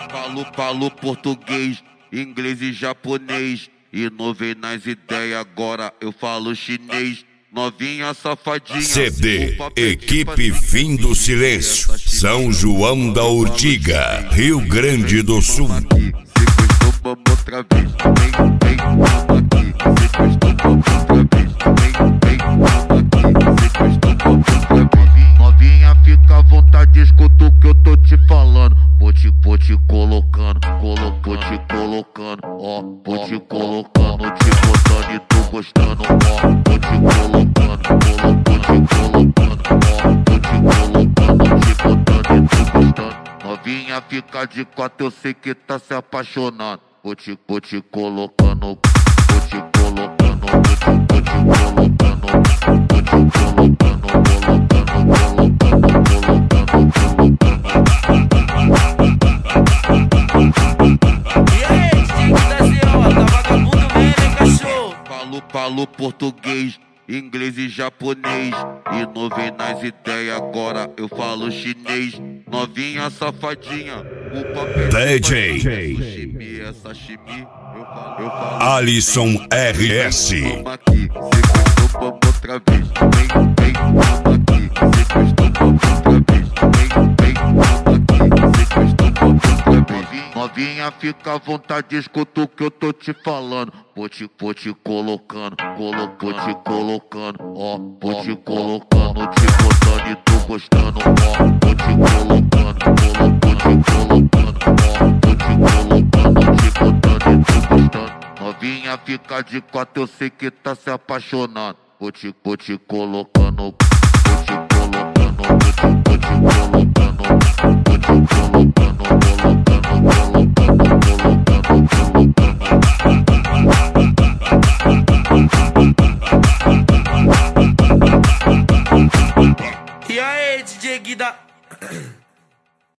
Falo português, inglês e japonês. E não vem nas ideias, agora eu falo chinês. Novinha safadinha. CD Equipe Fim do Silêncio, São João da Urtiga, Rio Grande do Sul. Se gostou, vamos outra vez. Vem, vamos aqui. Se gostou, vamos outra vez. Vem, vamos aqui. Se gostou, vamos outra vez. Novinha, fica à vontade, escuta o que eu tô te falando. Vou te colocando, vou te colocando, ó. Vou te colocando, te botando e tu gostando, ó. Vou te colocando, vou te colocando, ó. Vou te colocando, te botando e tu gostando. Novinha, fica de quatro, eu sei que tá se apaixonando. Vou te colocando, vou te colocando, vou te colocando, vou te colocando, Falo português, inglês e japonês. E não vem nas ideias, agora eu falo chinês. Novinha safadinha, o papel DJ sashimi é sashimi. Eu falo Alisson RS. vamos aqui, se gostou, vamos outra vez. Vem, vamos aqui, se gostou, vamos outra vez. Vem, vamos aqui, se gostou, vamos outra vez. Novinha, fica à vontade, escuta o que eu tô te falando. Vou te colocando, vou te colocando, ó. Vou te colocando, te botando e tu gostando, ó. Vou te colocando, vou te colocando, ó. Vou te colocando, te botando e tu gostando. Novinha, fica de quatro, eu sei que tá se apaixonando. Vou te colocando, vou te colocando, vou te colocando, vou te colocando, E aí, DJ Guida?